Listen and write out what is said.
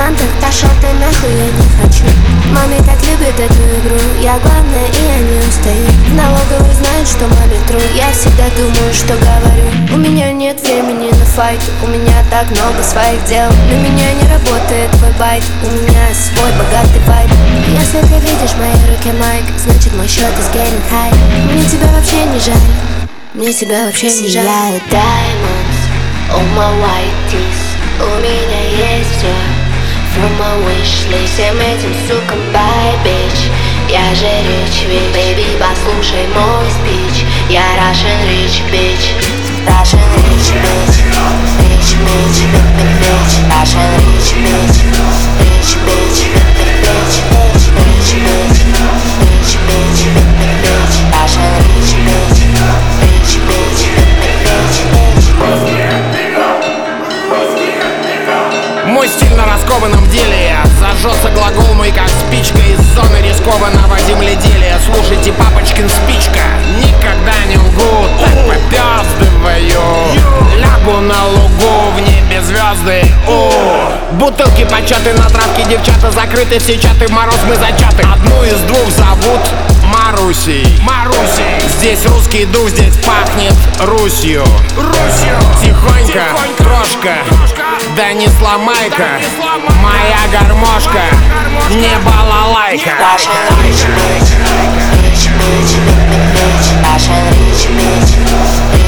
бриллиантах, пошел ты нахуй, я не хочу. Маме так любит эту игру, я главная и я не устаю. В налоговой знают, что маме тру, я всегда думаю, что говорю. У меня нет времени на файт, у меня так много своих дел. На меня не работает твой байт, у меня свой богатый вайб. Если ты видишь в моей руке майк, значит мой счет is getting high. Мне тебя вообще не жаль, мне тебя вообще не жаль. Сияют diamonds on my white teeth. У меня есть все from my wish list. Всем этим сукам bye, bitch. Я же rich, bitch. Baby, послушай мой спич. Я Russian rich, bitch. Russian rich, bitch. Rich, bitch, bitch. Russian rich, bitch. Rich, bitch, bitch. Rich, bitch. Rich, bitch, bitch. Russian rich, bitch. Rich, bitch, bitch. Мой стиль на раскованном деле. Зажжется глагол мой как спичка из зоны рискованного земледелия. Слушайте, папочкин спичка, никогда не лгу, так попёздываю. Лягу на лугу, в небе звезды. Бутылки початы на травке, девчата закрыты, все чаты, в мороз мы зачаты. Одну из двух зовут Марусей. Здесь русский дух, здесь пахнет Русью. Тихонько, крошка, да не сломай-ка, моя гармошка, не балалайка. Russian rich bitch, rich bitch, bitch, Russian rich bitch.